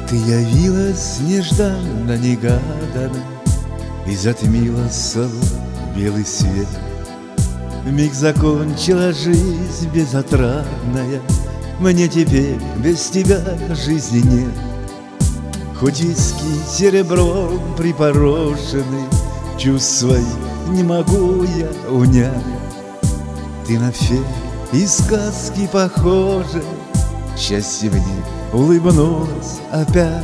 Ты явилась нежданно-негаданно и затмила собой белый свет. Вмиг закончила жизнь безотрадная, мне теперь без тебя жизни нет. Хоть виски серебром припорошены, чувств своих не могу я унять. Ты на фею из сказки похожа, счастье мне улыбнулось опять.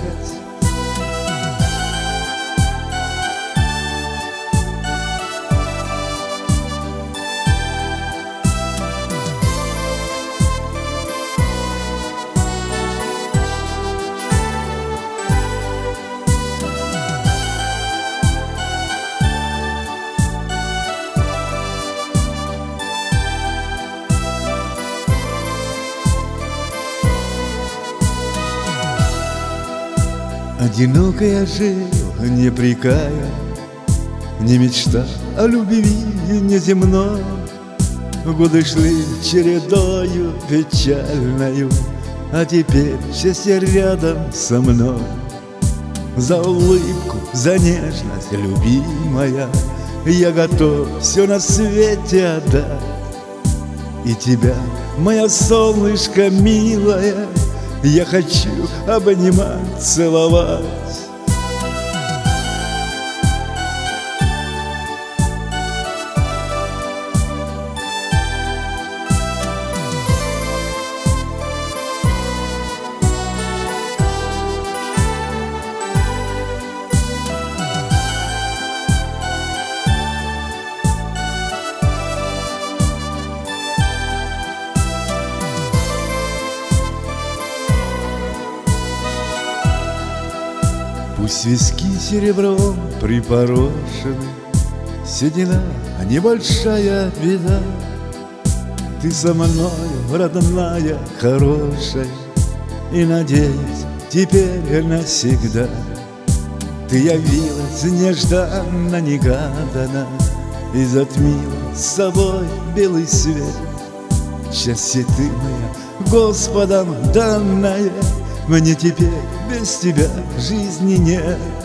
Одиноко я жил, не прикая, не мечта о любви неземной. Годы шли чередою печальною, а теперь счастье рядом со мной. За улыбку, за нежность, любимая, я готов все на свете отдать. И тебя, моя солнышко милая, я хочу обнимать, целовать. Пусть виски серебром припорошены, седина — небольшая беда. Ты со мною, родная, хорошая, и, надеюсь, теперь навсегда. Ты явилась нежданно-негаданно и затмила с собой белый свет. Счастье ты моя, Господом данная, мне теперь без тебя жизни нет.